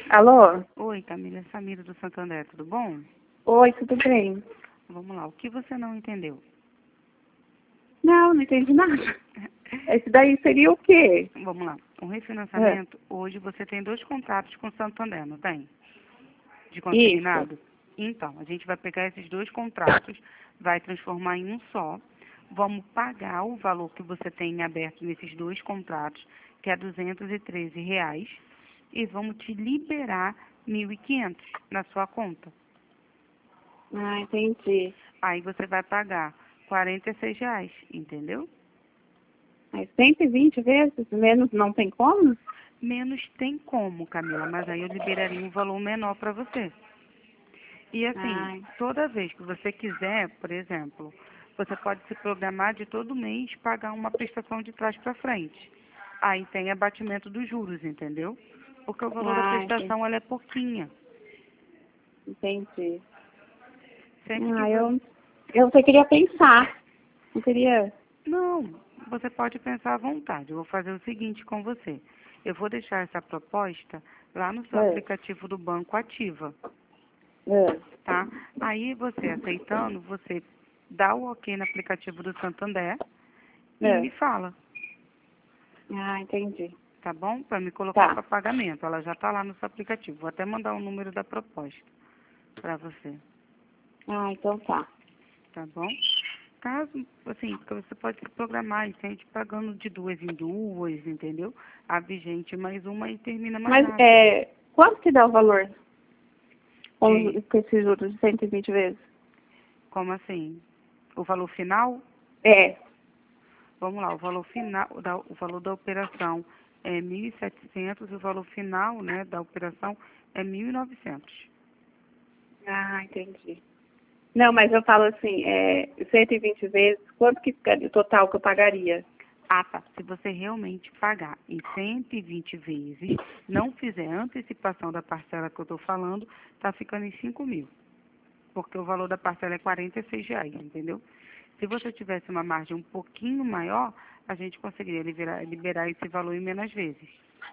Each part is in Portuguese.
Alô? Oi, Camila, é Samira do Santander, tudo bom? Oi, tudo bem? Vamos lá, o que você não entendeu? Não entendi nada. Esse daí seria o quê? Vamos lá, um refinanciamento, hoje você tem 2 contratos com o Santander, não tem? De Isso. consignado? Então, a gente vai pegar esses 2 contratos, vai transformar em um só, vamos pagar o valor que você tem em aberto nesses 2 contratos, que é R$ 213, e vamos te liberar 1.500 na sua conta. Ah, entendi. Aí você vai pagar R$ 46, entendeu? Mas 120 vezes? Menos não tem como? Menos tem como, Camila, mas aí eu liberaria um valor menor para você. E assim, Ai, toda vez que você quiser, por exemplo, você pode se programar de todo mês pagar uma prestação de trás para frente. Aí tem abatimento dos juros, entendeu? Porque o valor da entendi. prestação ela é pouquinha. Entendi. Sempre que Ah, você... eu só queria pensar. Não queria... Não, você pode pensar à vontade. Eu vou fazer o seguinte com você. Eu vou deixar essa proposta lá no seu É, aplicativo do banco ativa, é. tá? Aí você aceitando, você dá o ok no aplicativo do Santander e me É. fala, Ah, entendi. tá bom? Para me colocar Tá. para pagamento. Ela já está lá no seu aplicativo. Vou até mandar o número da proposta para você, Ah, então tá. tá bom? Caso, assim, porque você pode se programar e tem gente pagando de 2 em 2, entendeu? A vigente mais uma e termina mais Mas, rápido. quanto que dá o valor De, com esses juros de 120 vezes? como assim? O valor final? É. Vamos lá, o valor final, o valor da operação é 1.700, o valor final, né, da operação é 1.900. Ah, entendi. Não, mas eu falo assim, 120 vezes, quanto que ficaria o total que eu pagaria? Ah, tá. Se você realmente pagar em 120 vezes, não fizer antecipação da parcela que eu estou falando, tá ficando em 5.000. Porque o valor da parcela é R$ 46, entendeu? Se você tivesse uma margem um pouquinho maior, a gente conseguiria liberar esse valor em menos vezes.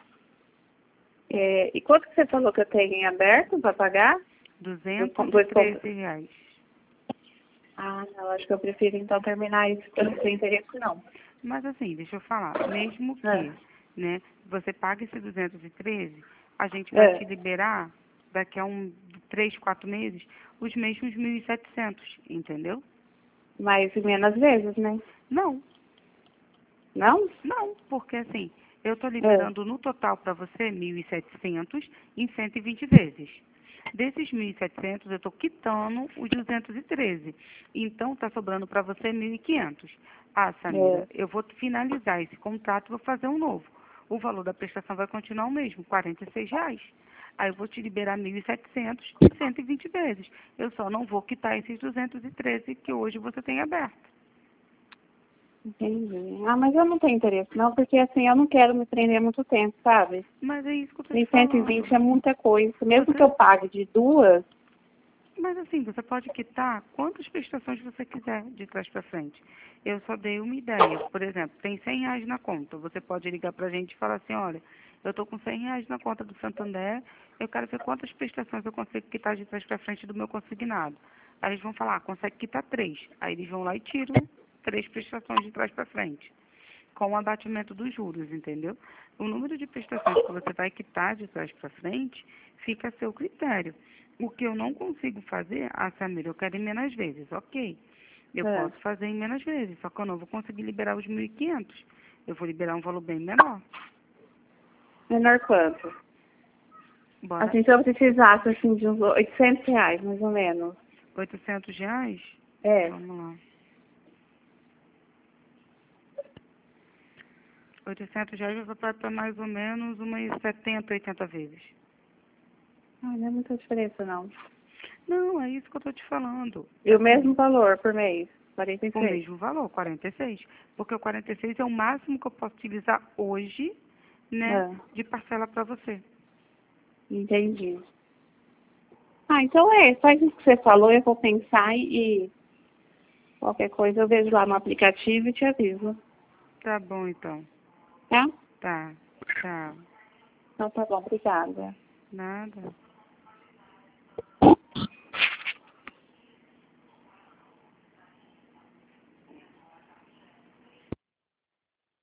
E quanto que você falou que eu tenho em aberto para pagar? Dois pontos. R$ 213. Ah, não, acho que eu prefiro então terminar isso, porque eu não tenho interesse não. Mas assim, deixa eu falar, mesmo É, que, né, você pague esse 213, a gente vai te é, liberar daqui a 3, 4 meses os mesmos 1.700, entendeu? mas menos vezes, né? Não, Não? não, porque assim, eu estou É, liberando no total para você 1.700 em 120 vezes. Desses 1.700, eu estou quitando os 213. Então, está sobrando para você 1.500. Ah, Samira, é. eu vou finalizar esse contrato e vou fazer um novo. O valor da prestação vai continuar o mesmo, R$ 46. Aí eu vou te liberar 1.700 em 120 vezes. Eu só não vou quitar esses 213 que hoje você tem aberto. Entendi. Ah, mas eu não tenho interesse não, porque assim, eu não quero me prender muito tempo, sabe? Mas é isso que eu estou te E 120 falando. é muita coisa. Mesmo que Você eu pague de duas, Mas assim, você pode quitar quantas prestações você quiser de trás para frente. Eu só dei uma ideia. Por exemplo, tem R$ 100 na conta. Você pode ligar para a gente e falar assim, olha, eu estou com R$ 100 na conta do Santander, eu quero ver quantas prestações eu consigo quitar de trás para frente do meu consignado. Aí eles vão falar, consegue quitar 3. Aí eles vão lá e tiram 3 prestações de trás para frente, com o abatimento dos juros, entendeu? O número de prestações que você vai quitar de trás para frente fica a seu critério. O que eu não consigo fazer, Samira, eu quero em menos vezes, ok. Eu é, posso fazer em menos vezes, só que eu não vou conseguir liberar os 1.500. Eu vou liberar um valor bem menor. menor quanto? Bora, Assim, se eu precisasse assim, de uns R$ 800, mais ou menos. R$ 800? É. Vamos lá. R$ 800 vai para mais ou menos umas 70, 80 vezes. Ah, não é muita diferença, não. Não, é isso que eu estou te falando. E o Assim, mesmo valor por mês, o 46. mesmo valor, 46. Porque o 46 é o máximo que eu posso utilizar hoje, né, Ah, de parcela para você. entendi. Ah, então faz isso que você falou, eu vou pensar e qualquer coisa eu vejo lá no aplicativo e te aviso, Tá bom, então. tá? Tá. Tchau. Então tá bom, obrigada. Nada.